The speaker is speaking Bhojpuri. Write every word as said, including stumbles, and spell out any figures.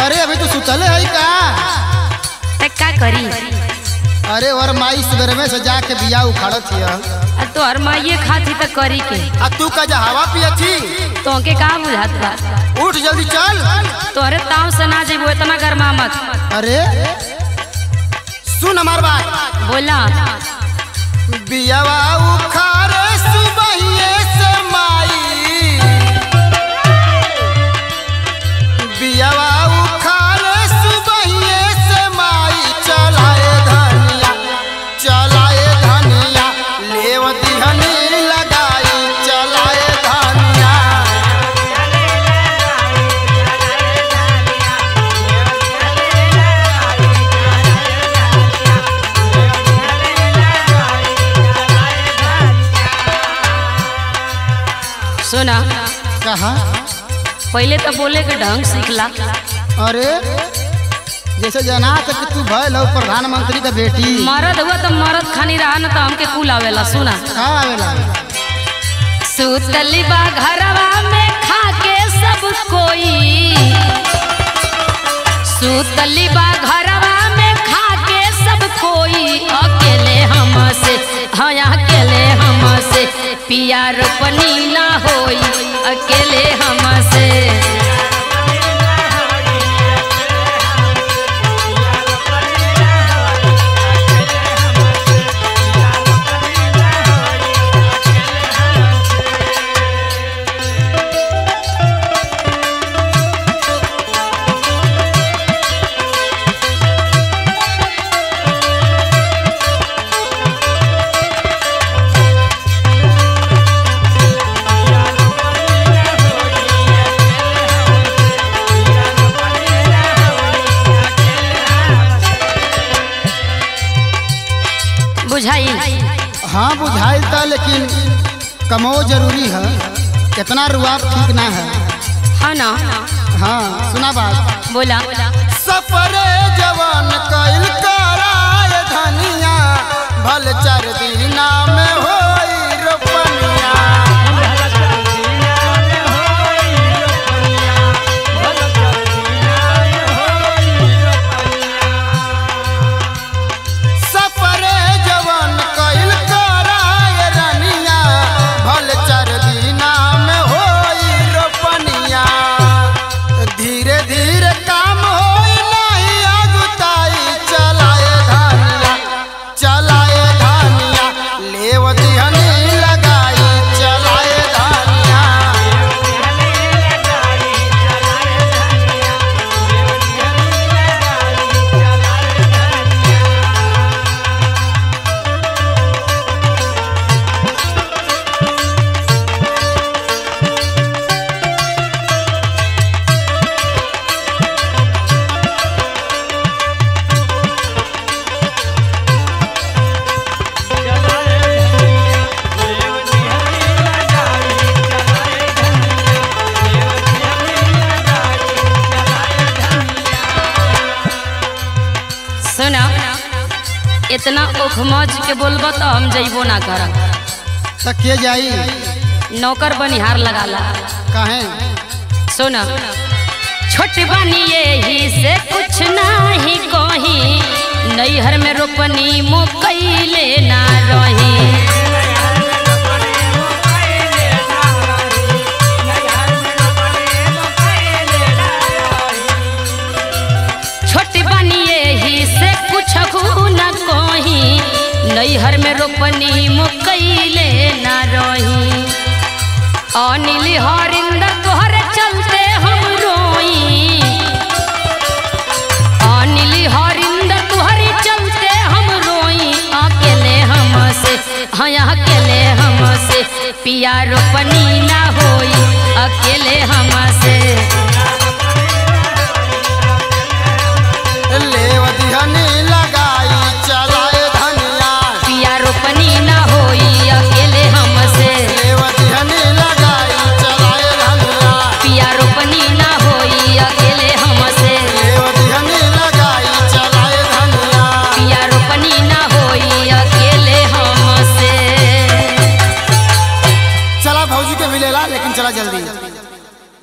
अरे अभी तो सुतले है का? ते का करी? अरे और माई सवेरे में से जाके बिया उखाड़त हिया। तो हर माइये खाती तो करी के। आ तू का जा हवा पिया थी? तो के का बुझात बा? उठ जल्दी चल। तो अरे ताव से ना जेबो इतना गरमा मत। अरे सुन हमार बात। बोला। बियावा उखाड़े सुबहिए से माई, बियावा उखाड़े सुबहिए से माई, चलाए धनिया चलाए धनिया, लेव दिहनी लगाई चलाए धनिया। सुना कहा? पहले तो बोले के ढंग सीखला। अरे जैसे जना तक तू भइल हो प्रधानमंत्री का बेटी। मरद हुआ तो मरद खानी रहा न तो हमके कुल आवेला। सुना का आवेला? सुतली बा घरवा में खा के सब कोई, सुतली बा घरवा में खा के सब कोई, अकेले हमसे हाँ अकेले हमसे पिया रोपनी ना होई, अकेले हमसे। बुझाई? हाँ बुझाइल था, लेकिन कमो जरूरी है, इतना रुआब ठीक ना है। हाँ ना? हाँ सुना बात। बोला। सफरे जवान कइल कराए धनिया, भल चार दिना में होई रोपनिया। सफरे जवान कइल कराए रनिया, भल चार दिना में होई रोपनिया। धीरे धीरे काम होई नहीं अगुताई, चलाए धनिया चलाए धनिया, लेव दिहनी लगाई चलाए धनिया। सुना इतना उखमज के बोलबो तो हम जइबो ना करब। तो के जाई? नौकर बनिहार लगाला। काहे? सुना छोट बनी यही से कुछ नहीं कही, नैहर में रोपनी मुकैले ना रही। छोट बनी यही से कुछ न कही, नैहर में रोपनी मुकैले ना रही। अनिल हरिंदर तोहरे चलते हम रोई, अनिल हरिंदर तोहरे चलते हम रोई, अकेले हमसे हाँ अकेले हमसे पिया रोपनी ना होई, अकेले हमसे। लेव दिहनी लगाई चलाए धनिया, पिया रोपनी ना होई, अकेले हमसे। लेव दिहनी लगाई चलाए धनिया, पिया रोपनी ना होई, अकेले